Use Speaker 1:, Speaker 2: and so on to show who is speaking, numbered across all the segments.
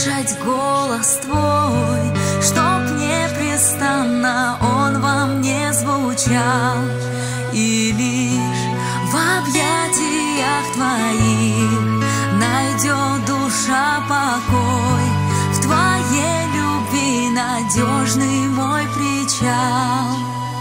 Speaker 1: слышать голос Твой, чтоб непрестанно Он во мне звучал, и лишь в объятиях Твоих найдет душа покой, в Твоей любви надежный мой причал.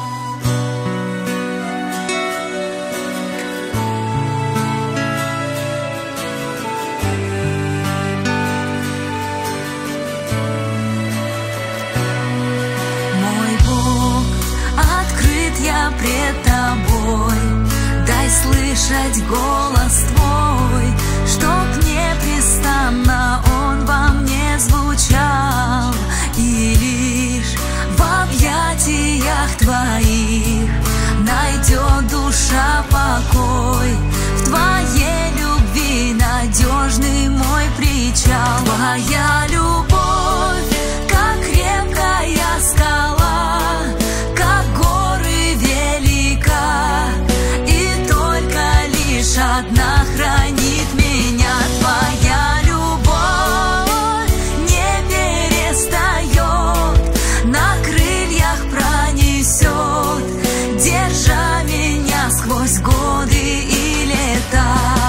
Speaker 1: Пред Тобой, дай слышать голос Твой, чтоб непрестанно Он во мне звучал, и лишь в объятиях Твоих найдет душа покой, в Твоей любви надежный мой причал. Твоя любовь, как крепкая скала, как горы велика, и только лишь одна хранит меня. Твоя любовь не перестает, на крыльях пронесет, держа меня сквозь годы и лета.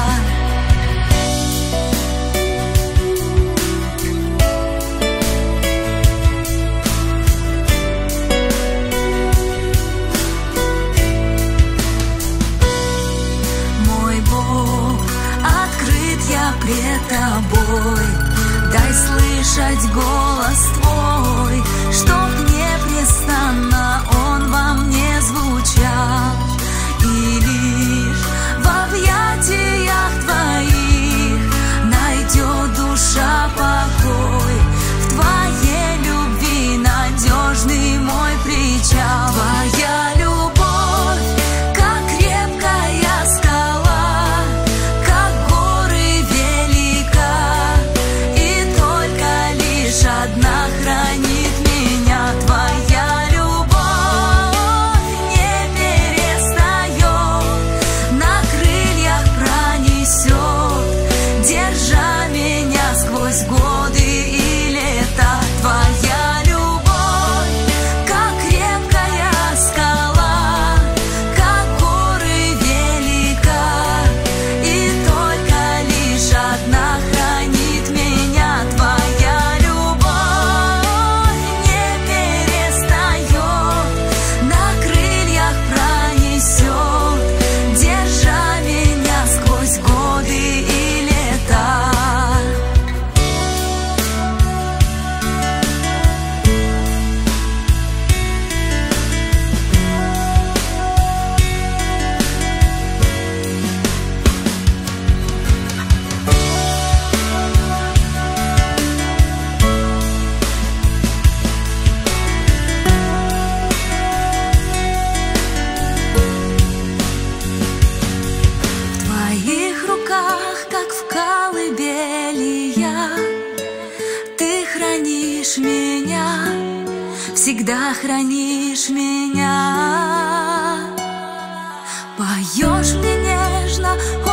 Speaker 1: Пред Тобой, дай слышать голос Твой, чтоб непрестанно Он во мне звучал, и лишь в объятиях Твоих найдет душа покой, в Твоей любви надежный мой причал. Твоя любовь, как крепкая скала, как горы велика, и только лишь одна хранит меня. Твоя любовь не перестает, на крыльях пронесет, держа меня сквозь годы и лета. Твоя любовь, как крепкая скала, как горы велика, и только лишь одна хранит меня. Твоя любовь не перестает, на крыльях пронесет, держа меня сквозь годы и лета. В Твоих руках, как в колыбели я, Ты хранишь меня, всегда хранишь меня. Поешь мне нежно,